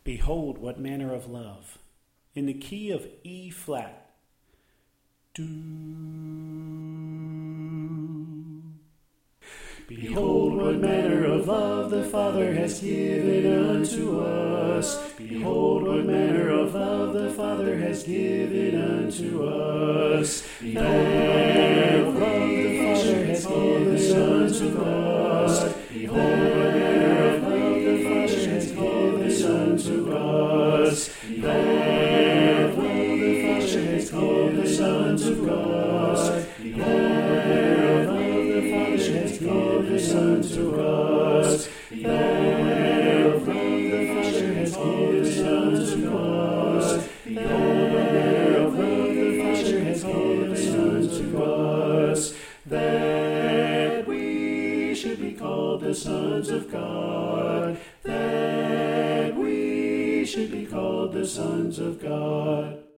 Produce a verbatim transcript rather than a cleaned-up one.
Behold what manner of love. In the key of E flat. Do. Behold what manner of love the Father has given unto us. Behold what manner of love the Father has given unto us. Behold what manner of love the Father has given unto us. Behold what manner of love the Father has given unto us. Behold what love the Father has given unto us. Behold what manner of love the Father has given unto us. Behold what manner of love the Father has given unto us. Behold what manner of love the Father has given unto us, that we should be called the sons of God, that we should be called the sons of God.